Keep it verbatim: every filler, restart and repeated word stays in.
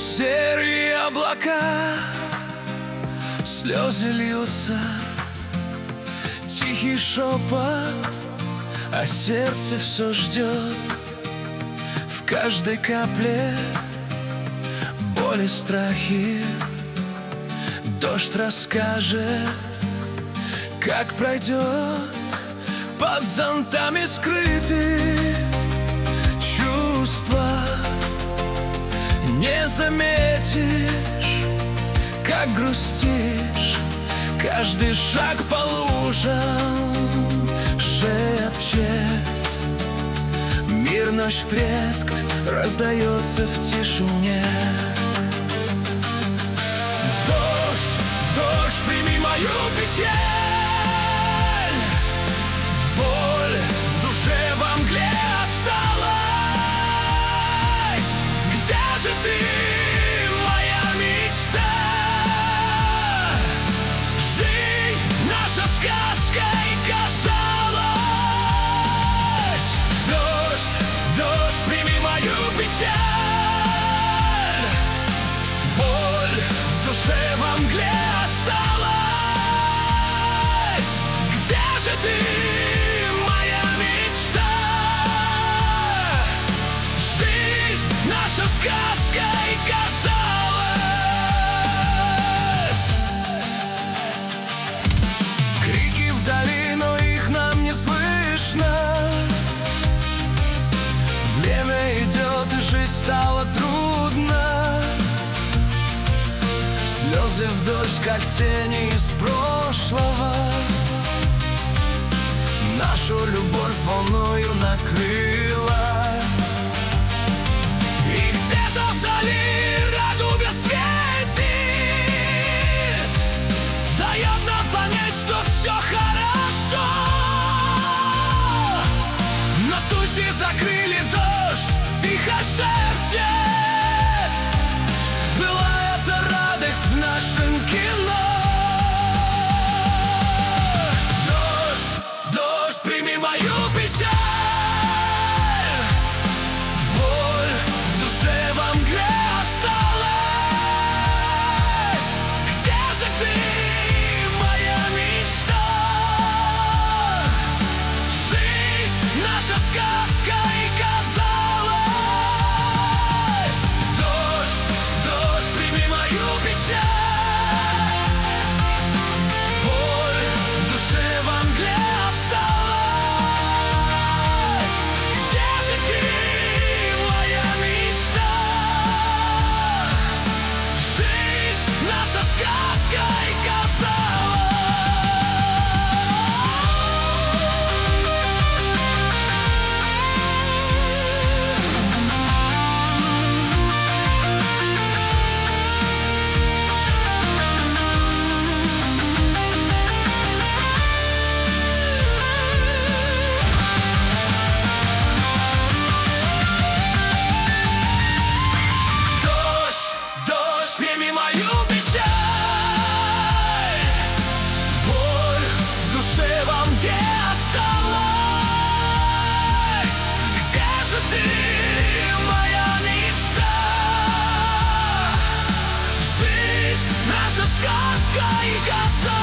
Серые облака, слезы льются, тихий шепот, а сердце все ждет. В каждой капле боли, страхи, дождь расскажет, как пройдет. Под зонтами скрыты чувства, не заметишь, как грустишь. Каждый шаг по лужам шепчет. Мир наш треск раздается в тишине. Дождь, дождь, прими мою печаль. Боль в душе во мгле осталась. Где же ты, моя мечта? Жизнь наша сказкой казалась. Дождь, дождь, прими мою печаль. Боль в душе во мгле осталась. Где же ты, моя мечта? Жизнь наша сказкой казалась. Крики вдали, но их нам не слышно. Время идет, и жить стало трудно. Слезы в дождь, как тени из прошлого. Нашу любовь волною накрыла. И где-то вдали радуга светит, дает нам понять, что все хорошо. Но тучи закрыли дождь, тихо шепчет. Была эта радость в нашем кино. Дождь, дождь, прими мою печаль. Боль в душе во мгле осталась. Где же ты, моя мечта? Жизнь наша сказкой казалась. Дождь, дождь, прими мою печаль. Боль в душе во мгле осталась. Где же ты, моя мечта? Жизнь наша сказкой казалась. Дождь, дождь, прими мою печаль. Боль в душе во мгле осталась. Где же ты, моя мечта? Жизнь наша сказка и казалась.